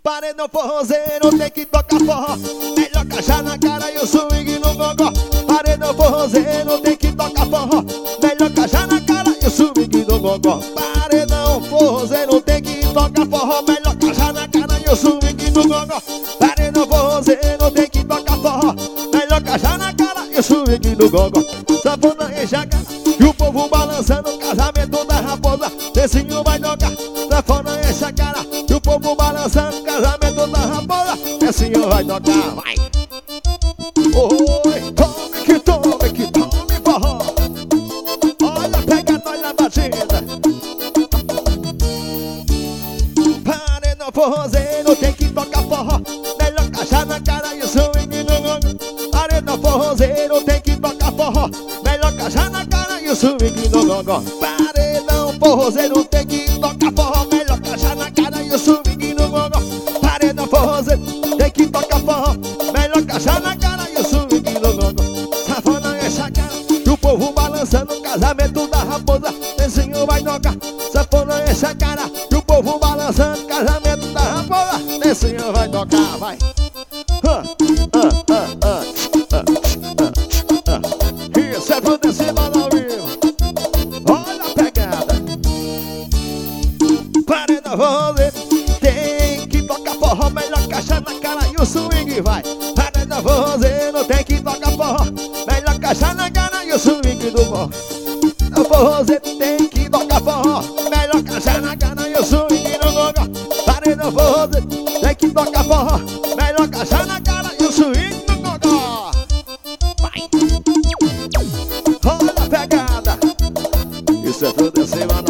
Paredão forrozeiro tem que tocar forró, melhor caixar na cara e o swing no gogó. Paredão forrozeiro tem que tocar forró, melhor caixar na cara e o swing no gogó. Paredão forrozeiro tem que tocar forró, melhor caixar na cara e o swing no gogó. Paredão forrozeiro tem que tocar forró, melhor caixar na cara e o swing no gogó. Sanfona enxaga e o povo balançando o casamento da raposa. Descinho vai tocar, sanfona enche a cara e o povo balançando o casamento da raposa. Descinho vai tocar, vai. Oi, tome que tome forró. Olha, pega nós na batida. Paredão forrozeiro tem que tocar forró, melhor caixar na cara e o swing no gogó. Paredão forrozeiro tem que tocar forró, melhor caixar na cara e o swing no gogó. Paredão forrozeiro tem que tocar forró, melhor caixar na cara e o swing no gogó. Paredão forrozeiro tem que tocar forró, melhor caixar na cara e o swing no gogó. Sanfona enche a cara e o povo balançando o casamento da raposa. Descinho vai tocar, sanfona enche a cara e o povo balançando o casamento da raposa. Descinho vai tocar, vai. Isso é tudo esse balão ao vivo. Olha a pegada. Paredão forrozeiro tem que tocar forró, melhor caixa na cara e o swing vai. Paredão forrozeiro tem que tocar forró, melhor caixa na cara e o swing do forró. O forrozeiro tem que tocar forró, melhor caixa na cara e o swing no gogó. Paredão forrozeiro tem que tocar forró, melhor caixa na cara e o swing no gogó. Vai. Olha a pegada. Isso é tudo em cima